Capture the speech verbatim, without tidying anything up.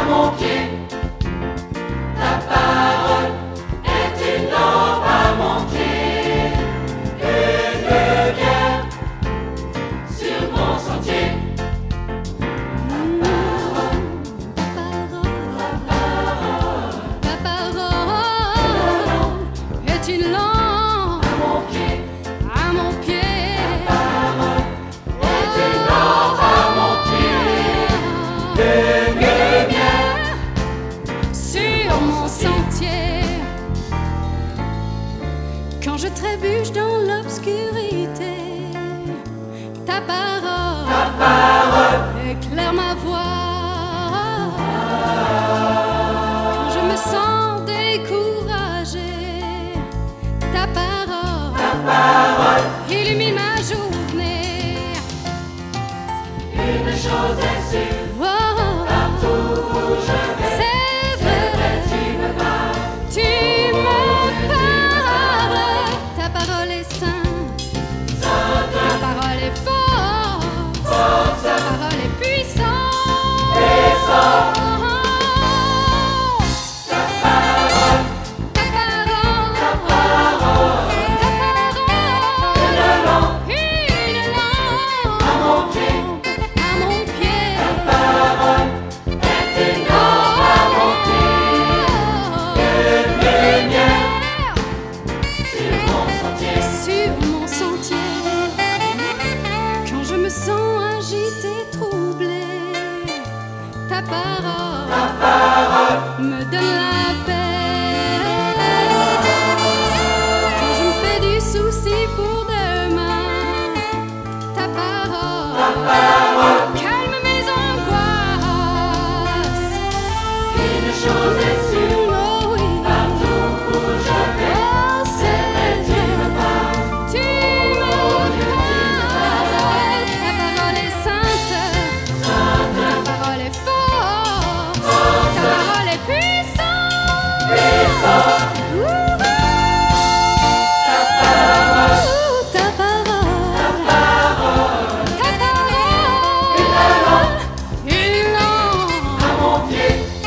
mon pied. Ta parole est une lampe à mon pied, une lumière sur mon sentier. Ta parole, ta parole, Ta parole est une lampe à mon pied. à mon pied. Ta parole est une lampe à mon pied, une lumière Sur mon sentier. Quand je trébuche dans l'obscurité, ta parole, ta parole. éclaire ma voie. Quand je me sens découragée, ta parole, Ta parole, illumine ma journée. une chose est sûre, Oh, partout où je vais, c'est c'est vrai, vrai, tu me parles. tu me parles. Ta parole est sainte, Sainte, ta parole est forte, force, ta parole est puissante. puissante. Ta parole, Ta parole, ta parole, ta parole, une lampe une lampe à mon pied. à mon pied. Ta parole est une lampe à mon pied, une lumière sur mon sentier. Sur mon sentier, quand je me sens agitée, troublée, ta parole, Ta parole, me donne la paix. Quand je me fais du souci pour demain, ta parole, ta parole, calme mes angoisses. une chose est sûre, Oh oui, partout où je vais, oh c'est vrai, c'est tu me parles. tu me parles. Ta parole est sainte, ta parole est forte, ta parole est puissante. Puissant, Ouh, ta parole, ta parole, ta parole, ta parole, une lampe une lampe à mon pied.